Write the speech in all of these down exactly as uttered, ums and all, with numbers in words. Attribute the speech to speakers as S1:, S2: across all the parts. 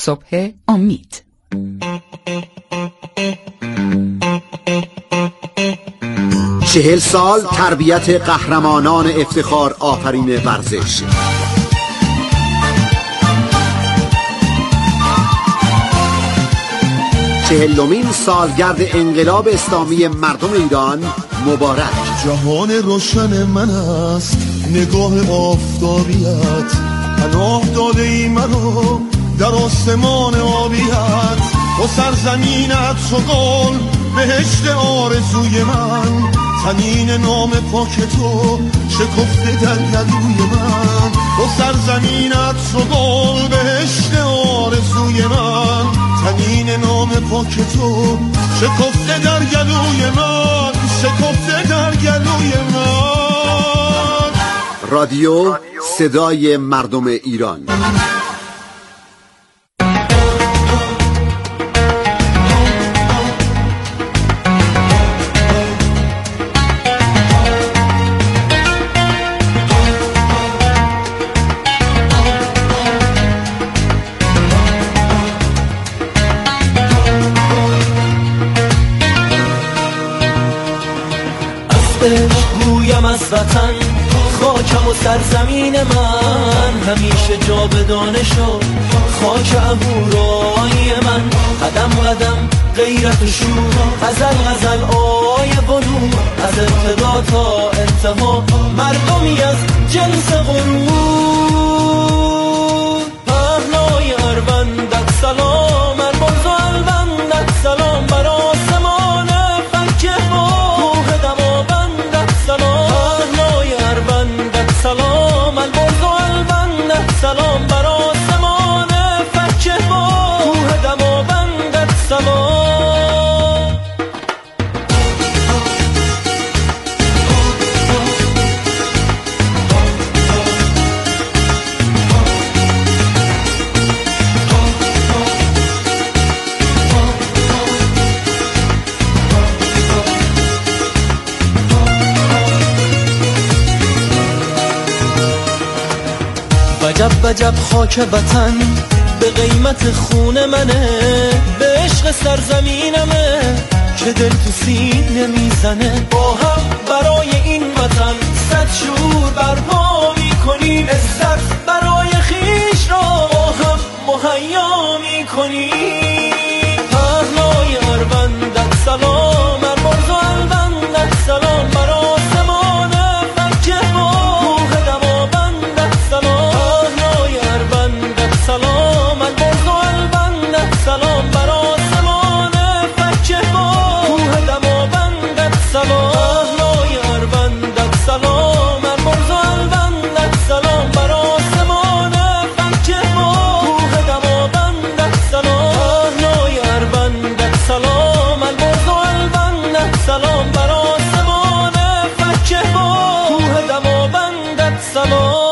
S1: صبح امید.
S2: چهل سال تربیت قهرمانان افتخار آفرین ورزش. چهلمین سالگرد انقلاب اسلامی مردم ایران مبارک.
S3: جهان روشن من است نگاه آفتابیت، پناه داده ای منو در آسمان آبیت. تو سرزمینت و گل بهشت آرزوی من، تنین نام پاک تو شکفته در گلوی من. تو سرزمینت و گل بهشت آرزوی من، تنین نام پاک تو شکفته در گلوی من، شکفته در گلوی من.
S2: رادیو صدای مردم ایران.
S4: گویم از وطن خاکم و سرزمین من، همیشه جاودانه شد خاک اهورای من. قدم قدم غیرت و شور، غزل غزل آیه و نور، از ابتدا تا انتها مردمی از جنس غرور. پهنای اروندت سلام، البرز و البندت سلام، بر آسمان فکه با کوه دماوندت سلام. پهنای اروندت سلام، البرز و البندت سلام، بر آسمان فکه با کوه دماوندت سلام. وجب وجب خاک وطن به قیمت خون منه، به عشق سرزمینمه که دل تو سینه میزنه. با هم برای این وطن صد شور برپا میکنیم، عزت برای خیش را با هم مهیا میکنیم. پهنای اروندت سلام، البرز و البندت سلام، بر آسمان فکه با کوه دماوندت سلام. سلام، البرز و البندت سلام، بر آسمان فکه با کوه دماوندت سلام. پهنای اروندت سلام، البرز و البندت سلام، بر آسمان فکه با کوه دماوندت سلام. پهنای اروندت سلام، البرز و البندت سلام، بر آسمان فکه با کوه دماوندت سلام.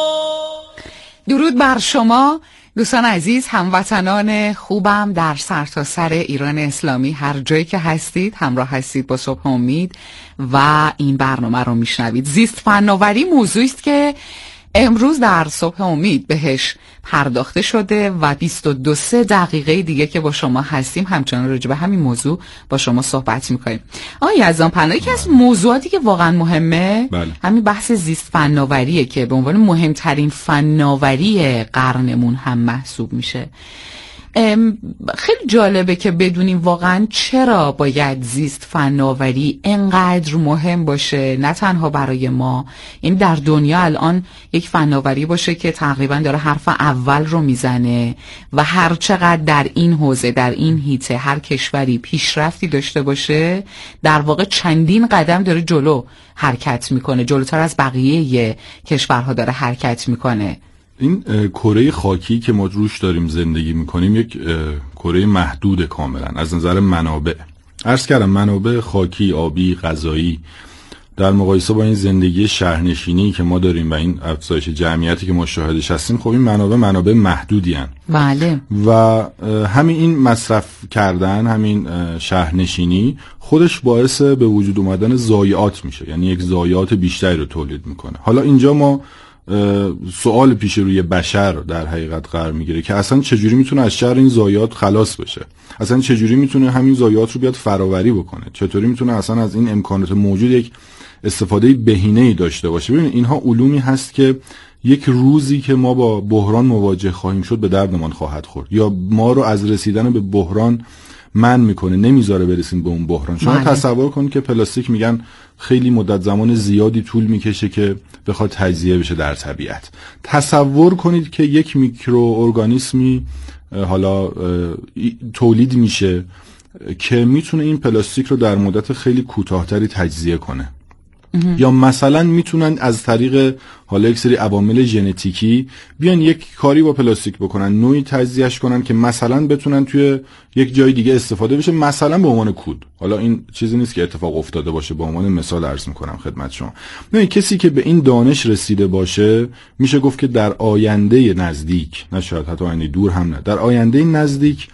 S1: درود بر شما دوستان عزیز، هموطنان خوبم در سرتاسر ایران اسلامی، هر جایی که هستید همراه هستید با صبح امید و این برنامه رو میشنوید. زیست فناوری موضوعی است که امروز در صبح امید بهش پرداخته شده و بیست و دو سه دقیقه دیگه که با شما هستیم همچنان راجع به همین موضوع با شما صحبت میکنیم. آقای یزدان پناهی، یکی از موضوعاتی که واقعا مهمه بله. همین بحث زیست فناوریه که به عنوان مهمترین فناوری قرنمون هم محسوب میشه. خیلی جالبه که بدونیم واقعا چرا باید زیست فناوری انقدر مهم باشه، نه تنها برای ما، این در دنیا الان یک فناوری باشه که تقریبا داره حرف اول رو میزنه و هر چقدر در این حوزه، در این حیطه هر کشوری پیشرفتی داشته باشه، در واقع چندین قدم داره جلو حرکت میکنه، جلوتر از بقیه کشورها داره حرکت میکنه.
S5: این کره خاکی که ما روش داریم زندگی میکنیم یک کره محدود کاملا از نظر منابع. عرض کردم منابع خاکی، آبی، غذایی در مقایسه با این زندگی شهرنشینی که ما داریم و این افزایش جمعیتی که ما شاهدش هستیم، خب این منابع منابع محدودی هستند.
S1: بله.
S5: و همین این مصرف کردن، همین شهرنشینی خودش باعث به وجود اومدن ضایعات میشه، یعنی یک ضایعات بیشتری رو تولید میکنه. حالا اینجا ما سوال پیش روی بشر در حقیقت قرار میگیره که اصلا چجوری میتونه از شر این ضایعات خلاص بشه، اصلا چجوری میتونه همین ضایعات رو بیاد فراوری بکنه، چطوری میتونه اصلا از این امکانات موجود یک استفاده بهینه‌ای داشته باشه. ببینید اینها علومی هست که یک روزی که ما با بحران مواجه خواهیم شد به دردمان خواهد خورد، یا ما رو از رسیدن به بحران منع میکنه، نمیذاره برسیم به اون بحران. شما معنی. تصور کنید که پلاستیک میگن خیلی مدت زمان زیادی طول میکشه که بخواد تجزیه بشه در طبیعت. تصور کنید که یک میکروارگانیسمی حالا تولید میشه که میتونه این پلاستیک رو در مدت خیلی کوتاهتری تجزیه کنه. یا مثلا میتونن از طریق حالا یک سری عوامل ژنتیکی بیان یک کاری با پلاستیک بکنن، نوعی تجزیهش کنن که مثلا بتونن توی یک جای دیگه استفاده بشه، مثلا به عنوان کود. حالا این چیزی نیست که اتفاق افتاده باشه، به عنوان مثال عرض میکنم خدمت شما. ببین کسی که به این دانش رسیده باشه میشه گفت که در آینده نزدیک، نه شاید حتی آینده دور هم نه، در آینده نزدیک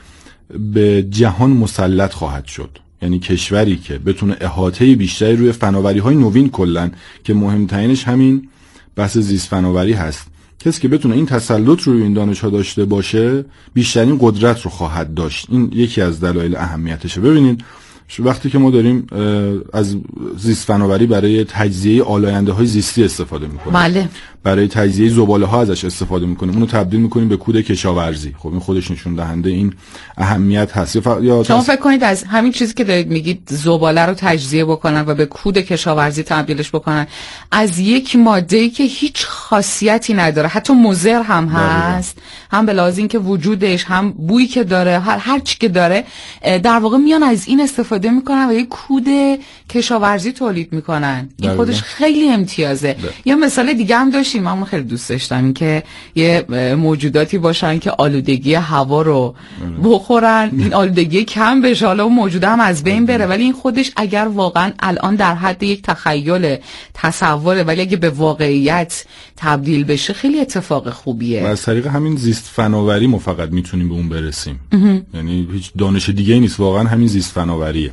S5: به جهان مسلط خواهد شد. یعنی کشوری که بتونه احاطه بیشتری روی فناوری‌های نوین کلن که مهمترینش همین بحث زیست فناوری هست، کسی که بتونه این تسلط رو روی این دانش‌ها داشته باشه بیشترین قدرت رو خواهد داشت. این یکی از دلایل اهمیتشه. ببینید وقتی که ما داریم از زیست فناوری برای تجزیه آلاینده‌های زیستی استفاده می‌کنیم،
S1: بله،
S5: برای تجزیه زباله‌ها ازش استفاده می‌کنیم، اونو تبدیل می‌کنیم به کود کشاورزی. خب این خودش نشون دهنده این اهمیت هست. یا
S1: شما فکر کنید از همین چیزی که دارید میگید زباله رو تجزیه بکنن و به کود کشاورزی تبدیلش بکنن، از یک ماده‌ای که هیچ خاصیتی نداره، حتی مضر هم هست، بله. هم به لحاظ اینکه وجودش، هم بویی که داره، هر هر چی که داره، در واقع میان از این استفاده میکنن و یک کود کشاورزی تولید میکنن. این دقیقا. خودش خیلی امتیازه. ده. یا مثال دیگه هم داشتیم، من خیلی دوست داشتم این که یه موجوداتی باشن که آلودگی هوا رو بخورن، این آلودگی کم بشه، حالا اون موجود هم از بین بره، ولی این خودش اگر واقعا الان در حد یک تخیل تصوره، ولی اگه به واقعیت تبدیل بشه خیلی اتفاق خوبیه.
S5: و از طریق همین زیست فناوری ما فقط میتونیم به اون برسیم. یعنی هیچ دانش دیگه نیست، واقعا همین زیست فناوریه.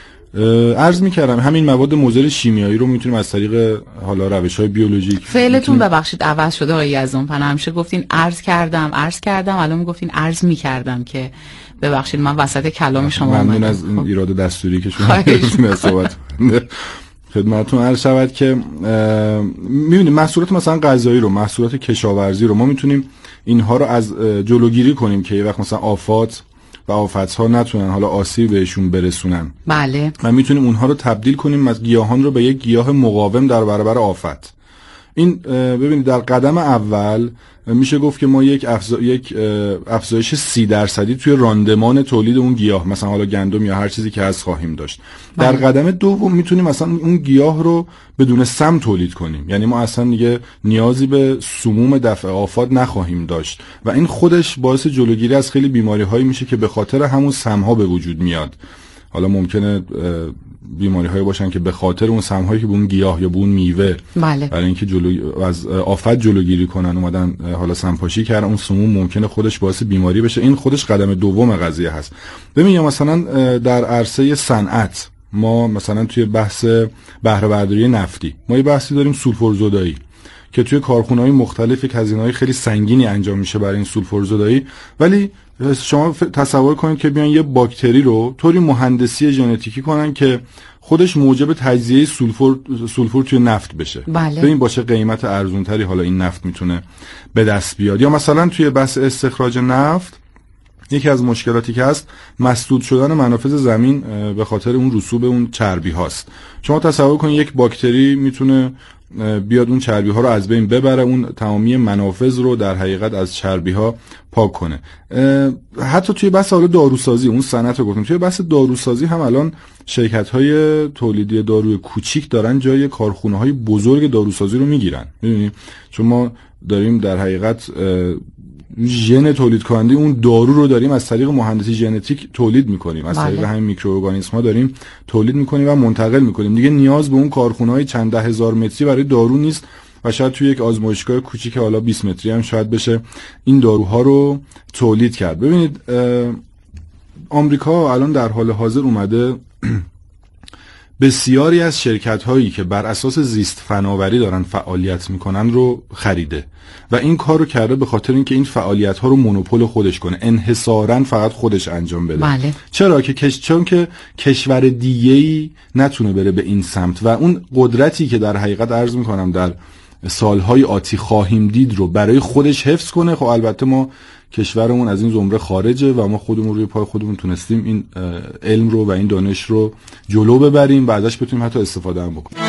S5: عرض می‌کردم همین مواد مضر شیمیایی رو میتونیم از طریق حالا روش‌های بیولوژیک.
S1: فعلتون
S5: میتونیم...
S1: ببخشید عوض شده آقای یزدانپنا، همیشه گفتین عرض کردم عرض کردم الان میگفتین عرض می‌کردم که ببخشید من وسط کلام شما اومدم.
S5: ممنون از این ایراد دستوری که شما داشتین صحبت خدمتتون عرض شود که می‌بینید محصولات مثلا غذایی رو، محصولات کشاورزی رو ما میتونیم اینها رو از جلوگیری کنیم که یه وقت مثلا آفات و آفت‌ها نتونن حالا آسیب بهشون برسونن.
S1: بله.
S5: و میتونیم اونها رو تبدیل کنیم از گیاهان رو به یک گیاه مقاوم در برابر آفت. این ببینید در قدم اول میشه گفت که ما یک افزا... یک افزایش سی درصدی توی راندمان تولید اون گیاه، مثلا حالا گندم یا هر چیزی که هست خواهیم داشت. بله. در قدم دوم میتونیم مثلا اون گیاه رو بدون سم تولید کنیم، یعنی ما اصلا دیگه نیازی به سموم دفع آفات نخواهیم داشت و این خودش باعث جلوگیری از خیلی بیماری‌هایی میشه که به خاطر همون سم‌ها به وجود میاد. حالا ممکنه بیماری‌هایی باشن که به خاطر اون سم‌هایی که به اون گیاه یا به اون میوه، بله، برای اینکه جلو از آفت جلوگیری کنن اومدن حالا سمپاشی کردن، اون سموم ممکنه خودش باعث بیماری بشه. این خودش قدم دوم قضیه هست. ببین یا مثلا در عرصه صنعت ما مثلا توی بحث بهره برداری نفتی ما یه بحثی داریم سولفورزدایی که توی کارخونه‌های مختلف یک هزینه‌های خیلی سنگینی انجام میشه برای این سولفورزدایی، ولی شما تصور کنید که بیان یه باکتری رو طوری مهندسی ژنتیکی کنن که خودش موجب تجزیه سولفور سولفور توی نفت بشه.
S1: بله.
S5: ببین با چه قیمت ارزونتری حالا این نفت میتونه به دست بیاد. یا مثلا توی بحث استخراج نفت یکی از مشکلاتی که هست مسدود شدن منافذ زمین به خاطر اون رسوب اون چربی هاست. شما تصور کنید یک باکتری میتونه بیاد اون چربی ها رو از بین ببره، اون تمامی منافذ رو در حقیقت از چربی ها پاک کنه. حتی توی بحث حالا داروسازی، اون صنعت رو گفتیم، توی بحث داروسازی هم الان شرکت های تولیدی داروی کوچیک دارن جای کارخونه های بزرگ داروسازی رو میگیرن. میدونی چون ما داریم در حقیقت ژن تولید کننده اون دارو رو داریم از طریق مهندسی ژنتیک تولید میکنیم، از طریق همین میکروارگانیسم ها داریم تولید میکنیم و منتقل میکنیم. دیگه نیاز به اون کارخونه‌های چند ده هزار متری برای دارو نیست و شاید توی یک آزمایشگاه کوچیک حالا بیست متری هم شاید بشه این داروها رو تولید کرد. ببینید آمریکا الان در حال حاضر اومده بسیاری از شرکت هایی که بر اساس زیست فناوری دارن فعالیت میکنن رو خریده و این کار رو کرده به خاطر اینکه این فعالیت ها رو مونوپول خودش کنه، انحصاراً فقط خودش انجام بده.
S1: بله.
S5: چرا که کش... چون که کشور دیگه‌ای نتونه بره به این سمت و اون قدرتی که در حقیقت عرض میکنم در سالهای آتی خواهیم دید رو برای خودش حفظ کنه. خب البته ما کشورمون از این زمره خارجه و ما خودمون روی پای خودمون تونستیم این علم رو و این دانش رو جلو ببریم و ازش بتونیم حتی استفاده هم بکنیم.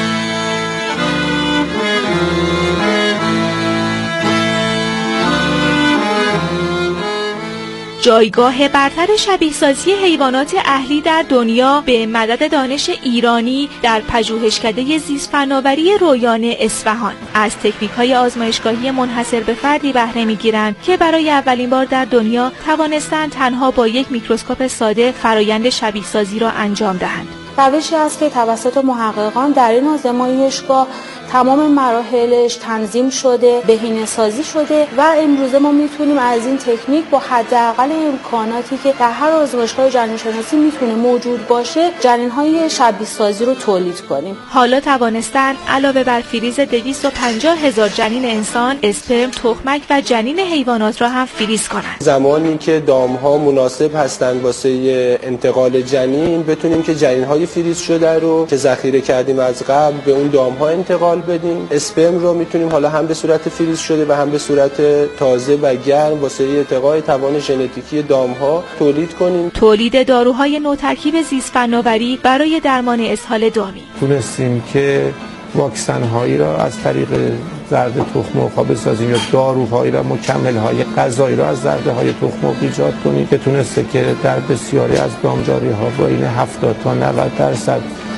S6: جایگاه برتر شبیه سازی حیوانات اهلی در دنیا به مدد دانش ایرانی در پژوهشکده زیست فناوری رویان اصفهان از تکنیک‌های آزمایشگاهی منحصر به فردی بهره می‌گیرند که برای اولین بار در دنیا توانستند تنها با یک میکروسکوپ ساده فرایند شبیه سازی را انجام دهند.
S7: روشی است که توسط محققان در این آزمایشگاه تمام مراحلش تنظیم شده، بهینه‌سازی شده و امروزه ما میتونیم از این تکنیک با حداقل امکاناتی که در هر آزمایشگاه جنین‌شناسی میتونه موجود باشه، جنین‌های شبیه سازی رو تولید کنیم.
S6: حالا توانستن علاوه بر فریز دویست و پنجاه هزار جنین انسان، اسپرم، تخمک و جنین حیوانات را هم فریز کنند.
S8: زمانی که دام‌ها مناسب هستند واسه انتقال جنین، بتونیم که جنین‌های فریز شده رو که ذخیره کردیم از قبل به اون دام‌ها انتقال بدیم. اسپرم رو میتونیم حالا هم به صورت فریز شده و هم به صورت تازه و گرم واسه ارتقاء توان ژنتیکی دام‌ها تولید کنیم.
S6: تولید داروهای نوترکیب زیست فناوری برای درمان اسهال دامی.
S9: تونستیم که واکسن هایی را از طریق زرد تخم مرغ بسازیم یا داروهایی را، مکمل‌های غذایی را از زرده های تخم مرغ ایجاد کنیم که تونسته که در بسیاری از دامداری‌ها با این هفتاد تا نود درصد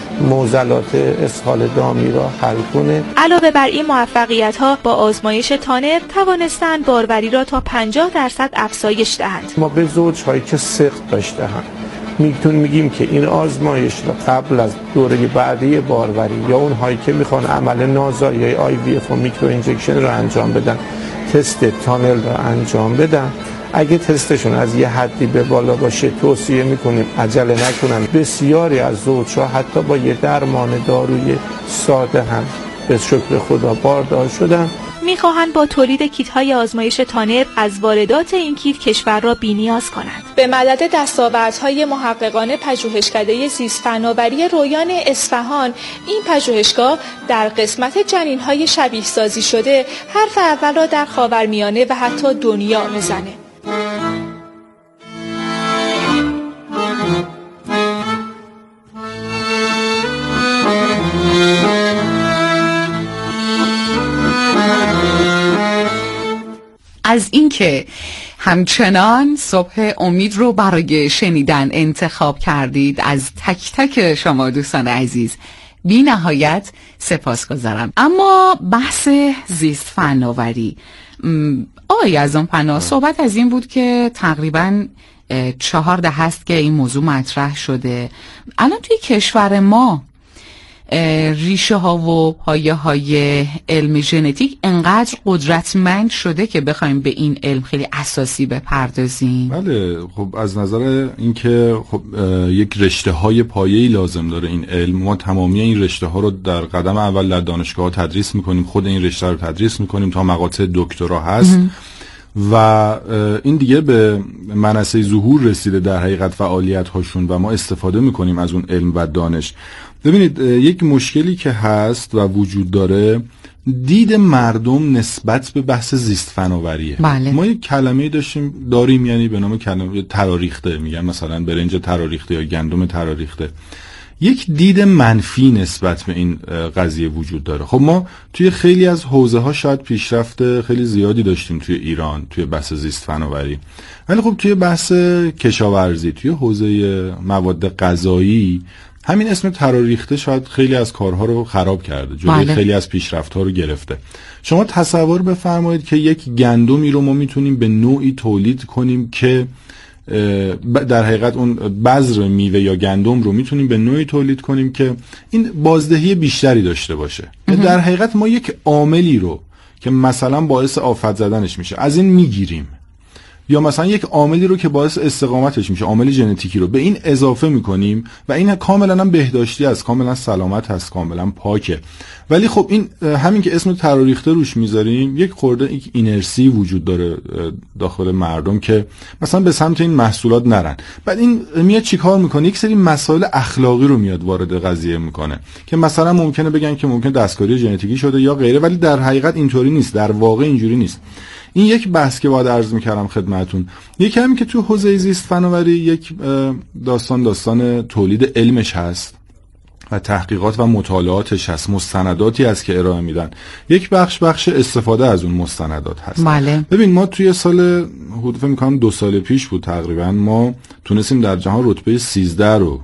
S9: معضلات اسهال دامی را حل کنه.
S6: علاوه بر این موفقیت‌ها با آزمایش تانر توانستند باروری را تا پنجاه درصد افزایش دهند.
S9: ما به زوج‌هایی که سقط داشته‌اند میتونیم میگیم که این آزمایش را قبل از دوره بعدی باروری یا اونهایی که میخوان عمل نازایی یا آی وی اف و میکرو اینجکشن را انجام بدن، تست تانل را انجام بدن، اگه تستشون از یه حدی به بالا باشه توصیه میکنیم عجله نکنن. بسیاری از زوجها حتی با یه درمان داروی ساده هم به شکر خدا باردار شدن.
S6: میخواهند با تولید کیت‌های آزمایش تانر از واردات این کیت کشور را بی‌نیاز کنند. به مدد دستاوردهای محققان پژوهشکده زیست فناوری رویان اصفهان، این پژوهشگاه در قسمت جنین‌های شبیه سازی شده حرف اول را در خاورمیانه و حتی دنیا میزنه.
S1: از اینکه همچنان صبح امید رو برای شنیدن انتخاب کردید، از تک تک شما دوستان عزیز بی نهایت سپاسگزارم. اما بحث زیست فناوری، آقای اعظم پناه، صحبت از این بود که تقریباً چهار دهه است که این موضوع مطرح شده. الان توی کشور ما ریشه ها و پایه های علم ژنتیک انقدر قدرتمند شده که بخوایم به این علم خیلی اساسی بپردازیم.
S5: بله، خب از نظر اینکه خب یک رشته های پایه‌ای لازم داره این علم، ما تمامی این رشته ها رو در قدم اول در دانشگاه ها تدریس میکنیم، خود این رشته رو تدریس میکنیم تا مقاطع دکترا هست و این دیگه به منصه ظهور رسیده در حقیقت فعالیت هاشون و ما استفاده میکنیم از اون علم و دانش. ببینید یک مشکلی که هست و وجود داره، دید مردم نسبت به بحث زیست فناوریه.
S1: بله.
S5: ما یک کلمه داشتیم داریم یعنی به نام کلمه تراریخته، میگن مثلا برنج تراریخته یا گندم تراریخته. یک دید منفی نسبت به این قضیه وجود داره. خب ما توی خیلی از حوزه ها شاید پیشرفت خیلی زیادی داشتیم توی ایران توی بحث زیست فناوری، ولی خب توی بحث کشاورزی، توی حوزه مواد غذایی، همین اسم تراریخته شاید خیلی از کارها رو خراب کرده، جلوی
S1: بله.
S5: خیلی از پیشرفت‌ها رو گرفته. شما تصور بفرمایید که یک گندمی رو ما میتونیم به نوعی تولید کنیم که در حقیقت اون بذر میوه یا گندم رو میتونیم به نوعی تولید کنیم که این بازدهی بیشتری داشته باشه. در حقیقت ما یک عاملی رو که مثلا باعث آفت زدنش میشه از این میگیریم یا مثلا یک عاملی رو که باعث استقامتش میشه، عامل ژنتیکی رو به این اضافه میکنیم و این کاملا هم بهداشتی است، کاملا سلامت هست، کاملا پاکه. ولی خب این همین که اسم تراریخته روش میذاریم، یک خورده یک اینرسی وجود داره داخل مردم که مثلا به سمت این محصولات نرن. بعد این میاد چیکار میکنه؟ یک سری مسائل اخلاقی رو میاد وارد قضیه میکنه که مثلا ممکنه بگن که ممکن دستکاری ژنتیکی شده یا غیره، ولی در حقیقت اینطوری نیست، در واقع اینجوری نیست. این یک بحث که باید عرض میکردم خدمتون. یکی همین که تو حوزه زیست فناوری یک داستان داستان تولید علمش هست و تحقیقات و مطالعاتش هست، مستنداتی هست که ارائه میدن. یک بخش بخش استفاده از اون مستندات هست.
S1: بله.
S5: ببین ما توی سال حدود فکر می‌کنم دو سال پیش بود تقریبا، ما تونستیم در جهان رتبه سیزده رو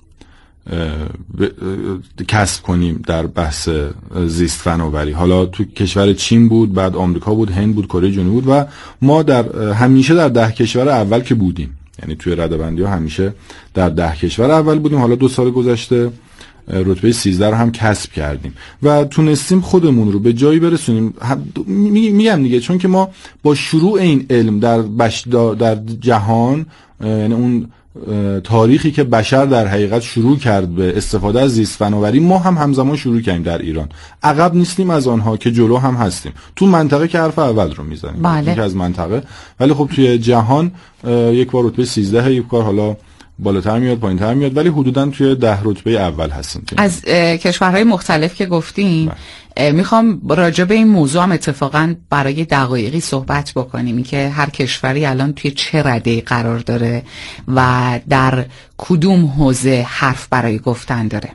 S5: کسب کنیم در بحث زیست فناوری. حالا تو کشور چین بود، بعد آمریکا بود، هند بود، کره جنوبی بود و ما در همیشه در ده کشور اول که بودیم، یعنی توی رده‌بندی ها همیشه در ده کشور اول بودیم. حالا دو سال گذشته رتبه سیزده رو هم کسب کردیم و تونستیم خودمون رو به جایی برسونیم. میگم دیگه چون که ما با شروع این علم در بش در جهان، یعنی اون تاریخی که بشر در حقیقت شروع کرد به استفاده از زیست فناوری، ما هم همزمان شروع کردیم در ایران. عقب نیستیم از آنها که جلو هم هستیم. تو منطقه که حرف اول رو میزنیم،
S1: بله.
S5: یک از منطقه، ولی خب توی جهان یک بار رتبه سیزده، یک بار حالا بالاتر میاد پایینتر میاد، ولی حدوداً توی ده رتبه اول هستیم.
S1: از کشورهای مختلف که گفتیم، میخوام راجع به این موضوع هم اتفاقاً برای دقایقی صحبت بکنیم که هر کشوری الان توی چه رده‌ای قرار داره و در کدوم حوزه حرف برای گفتن داره.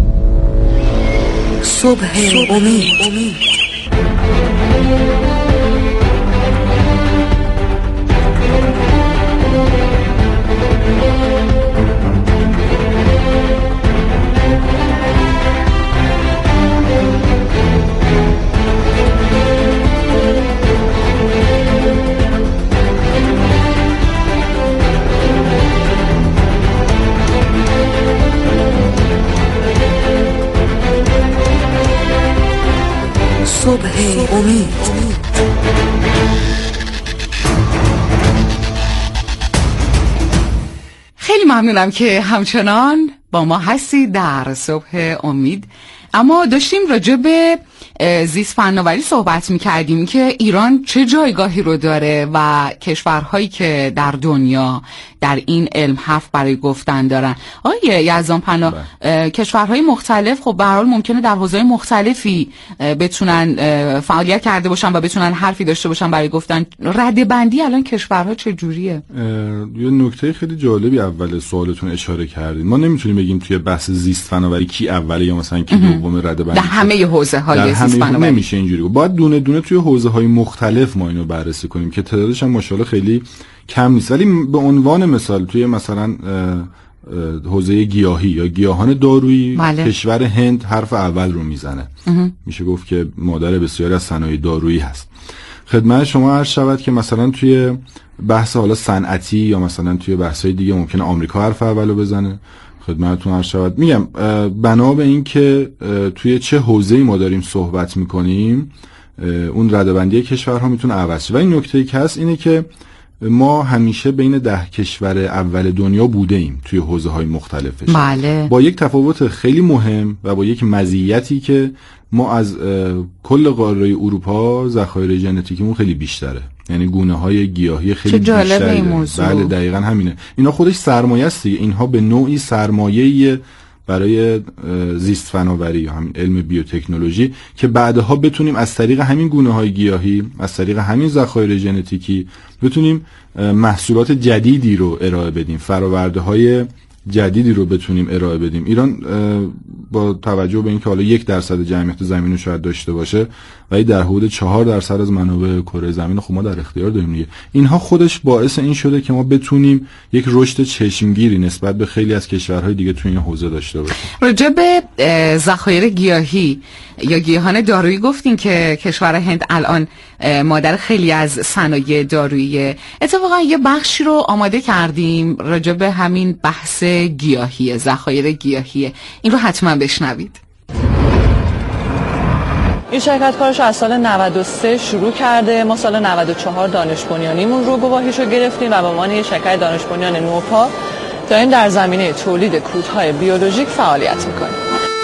S10: صبح امید. صبح امید.
S1: خیلی ممنونم که همچنان با ما هستی در صبح امید. اما داشتیم راجع به زیست فناوری صحبت می‌کردیم که ایران چه جایگاهی رو داره و کشورهایی که در دنیا در این علم حرف برای گفتن دارن. آقای یزدان پناه، کشورهای مختلف خب به هر حال ممکنه در حوزه‌های مختلفی بتونن فعالیت کرده باشن و بتونن حرفی داشته باشن برای گفتن. رده‌بندی الان کشورها چه جوریه؟
S5: یه نکته خیلی جالبی اول سوالتون اشاره کردین. ما نمیتونیم بگیم توی بحث زیست فناوری کی اوله یا مثلا کی دومه رده‌بندی.
S1: در همه حوزه‌های زیست فناوری
S5: نمیشه اینجوری. باید دونه دونه توی حوزه‌های مختلف ما اینو بررسی کنیم که تعدادش هم ماشاءالله خیلی کم نیست. ولی به عنوان مثال توی مثلا حوزه گیاهی یا گیاهان دارویی، بله. کشور هند حرف اول رو میزنه. میشه گفت که مادر بسیاری از صنایع دارویی هست. خدمت شما عرض شود که مثلا توی بحث حالا صنعتی یا مثلا توی بحث‌های دیگه ممکنه آمریکا حرف اولو بزنه. خدمتتون عرض شود. میگم بنا به این که توی چه حوزه‌ای ما داریم صحبت میکنیم، اون رده‌بندی کشورها میتونه عوض شه. و این نکته‌ای که هست اینه که ما همیشه بین ده کشور اول دنیا بوده ایم توی حوزه‌های مختلفش.
S1: بله.
S5: با یک تفاوت خیلی مهم و با یک مزیتی که ما از کل قاره اروپا ذخایر ژنتیکیمون خیلی بیشتره. یعنی گونه‌های گیاهی خیلی بیشتره. بله دقیقاً همینه. اینا خودش سرمایه است دیگه. اینها به نوعی سرمایه‌ای برای زیست فناوری یا همین علم بیوتکنولوژی که بعدها بتونیم از طریق همین گونه‌های گیاهی، از طریق همین ذخایر ژنتیکی بتونیم محصولات جدیدی رو ارائه بدیم، فرآورده‌های جدیدی رو بتونیم ارائه بدیم. ایران با توجه به اینکه حالا یک درصد جمعیت زمین رو شاید داشته باشه ولی در حدود چهار درصد از منابع کره زمین خب ما در اختیار داریم دیگه. اینها خودش باعث این شده که ما بتونیم یک رشد چشمگیری نسبت به خیلی از کشورهای دیگه تو این حوزه داشته باشیم.
S1: راجع به ذخایر گیاهی یا گیاهان دارویی گفتین که کشور هند الان مادر خیلی از صنایع دارویی. اتفاقا یه بخشی رو آماده کردیم راجع به همین بحث گیاهی، ذخایر گیاهی. این رو حتما بشنوید.
S11: این شرکت کارش رو از سال نود و سه شروع کرده. ما سال نود و چهار دانش بنیانیمون رو گواهیشو گرفتیم و به عنوان یک شرکت دانش بنیان نوپا داریم در زمینه تولید کودهای بیولوژیک فعالیت میکنیم.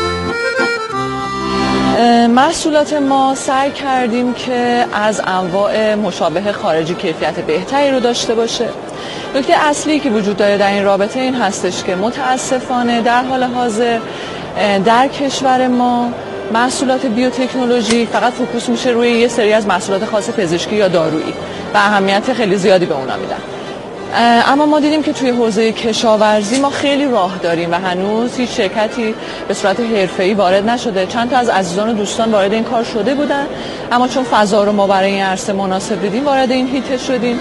S11: محصولات ما سعی کردیم که از انواع مشابه خارجی کیفیت بهتری رو داشته باشه. نکته اصلی که وجود داره در این رابطه این هستش که متاسفانه در حال حاضر در کشور ما محصولات بیوتکنولوژی فقط فوکوس میشه روی یه سری از محصولات خاص پزشکی یا دارویی و اهمیت خیلی زیادی به اونا میدن. اما ما دیدیم که توی حوزه کشاورزی ما خیلی راه داریم و هنوز هیچ شرکتی به صورت حرفه‌ای وارد نشده. چند تا از عزیزان و دوستان وارد این کار شده بودن، اما چون فضا رو ما برای این عرصه مناسب دیدیم وارد این هیته شدیم.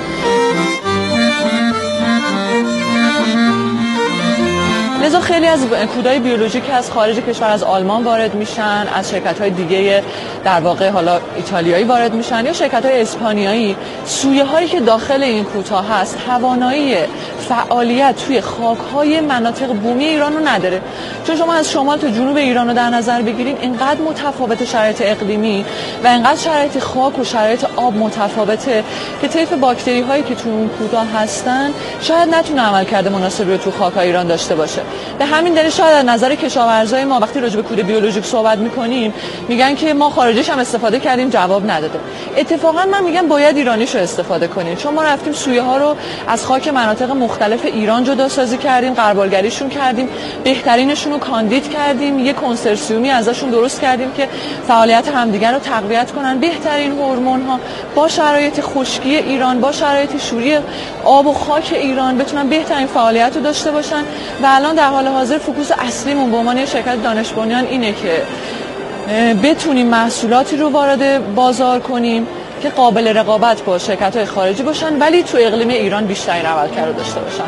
S11: لذا خیلی از کودهای بیولوژیک از خارج کشور از آلمان وارد میشن، از شرکت‌های دیگه در واقع حالا ایتالیایی وارد میشن یا شرکت‌های اسپانیایی. سویه هایی که داخل این کودها هست توانایی فعالیت توی خاک‌های مناطق بومی ایران رو نداره. چون شما از شمال تا جنوب ایران رو در نظر بگیریم اینقدر متفاوت شرایط اقلیمی و اینقدر شرایط خاک و شرایط آب متفاوته که طیف باکتری هایی که تو اون کودها هستن شاید نتونه عملکرد مناسبی رو تو خاک‌های ایران داشته باشه. به همین دلیل شاید از نظر کشاورزای ما وقتی راجع به کود بیولوژیک صحبت می‌کنیم میگن که ما خارجیش هم استفاده کردیم، جواب نداده. اتفاقا من میگم باید ایرانیشو استفاده کنیم، چون ما رفتیم سویه ها رو از خاک مناطق مختلف ایران جدا سازی کردیم، غربالگریشون کردیم، بهترینشون رو کاندید کردیم، یه کنسرسیومی ازشون درست کردیم که فعالیت همدیگر رو تقویت کنن. بهترین هورمون‌ها با شرایط خشکی ایران، با شرایط شوری آب و خاک ایران بتونن بهترین فعالیت رو داشته باشن. و الان در حال حاضر فوکوس اصلیمون به عنوان شرکت دانش بنیان اینه که بتونیم محصولاتی رو وارد بازار کنیم که قابل رقابت با شرکت‌های خارجی باشن ولی تو اقلیم ایران بیشترین عملکرد رو داشته باشن.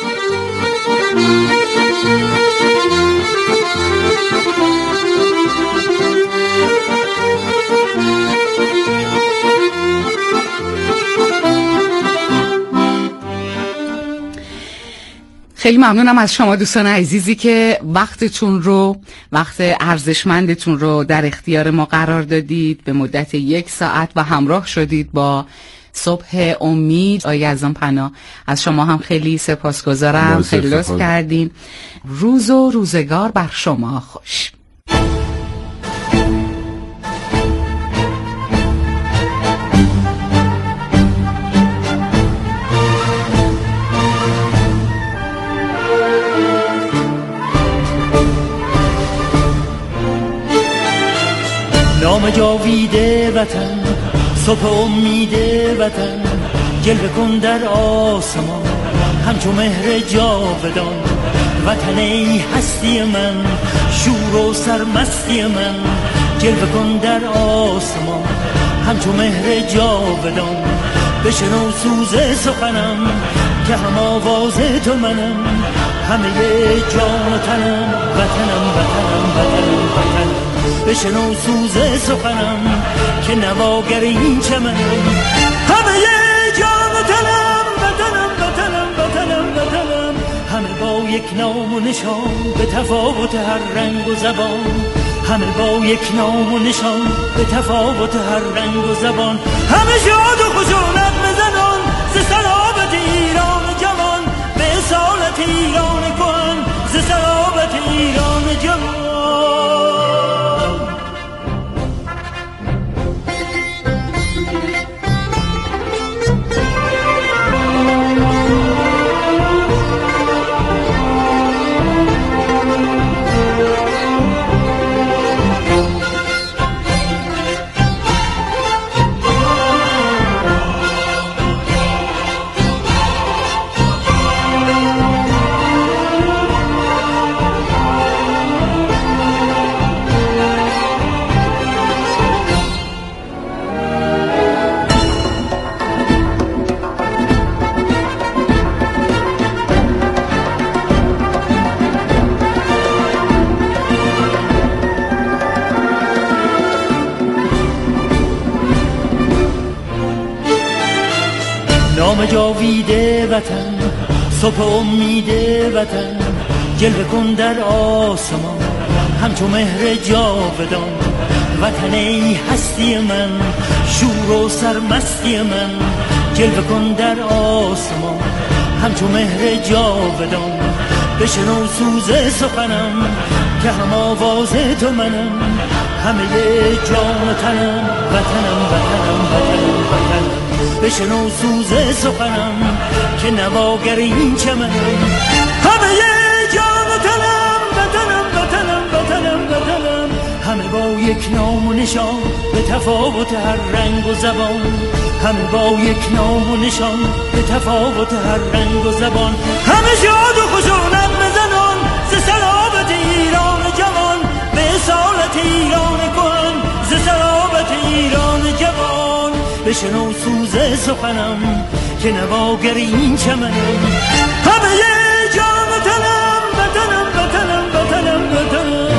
S1: خیلی ممنونم از شما دوستان عزیزی که وقتتون رو وقت ارزشمندتون رو در اختیار ما قرار دادید به مدت یک ساعت و همراه شدید با صبح امید. آقای یزدان پناه از شما هم خیلی سپاسگزارم، خیلی لطف کردین. روز و روزگار بر شما خوش.
S4: نام جاویده وطن، صبح امید وطن، جلوه کن در آسمان همچو مهر جاودان. وطن ای هستی من، شور و سرمستی من، جلوه کن در آسمان همچو مهر جاودان. بشنو سوز سخنم که هم آواز تو منم، همه جان و تنم وطنم وطنم وطنم وطنم. بشنو سوز سخنم که نواگر این چمنم، همه جان و تنم وطنم وطنم وطنم وطنم. همه با یک نام و نشان به تفاوت هر رنگ و زبان، همه با یک نام و نشان به تفاوت هر رنگ و زبان. همه شاد و خشونت بزنان ز سرابت ایران جوان، به اصالت ایران کهن ز سرابت ایران جوان. نام جاویده وطن، صبح امید وطن،
S12: جلوه کن در آسمان همچو مهر جاودان. وطن ای هستی من، شور و سرمستی من، جلوه کن در آسمان همچو مهر جاودان. بشنو سوز سخنم که هم آواز تو منم، همه جان و تنم وطنم وطنم وطنم وطنم. بشنو سوز سخنم که نواگر این چمنم، همه جان و تنم وطنم وطنم وطنم وطنم. همه با یک نام و نشان به تفاوت هر رنگ و زبان، همه با یک نام و نشان به تفاوت هر رنگ و زبان. همه شاد و خوش و نغمه زنان ز سلامت ایران جوان، به اصالت ایران کهن ز سلامت ایران جوان. بشنو سوز سخنم که نواگر این چمنم، همه جان و تنم وطنم وطنم وطنم وطنم.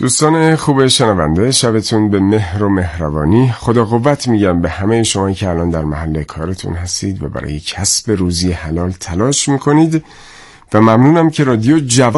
S13: دوستان خوب شنونده، شبتون به مهر و مهربانی. خدا قوت میگم به همه شما که الان در محل کارتون هستید و برای کسب روزی حلال تلاش میکنید و ممنونم که رادیو جوان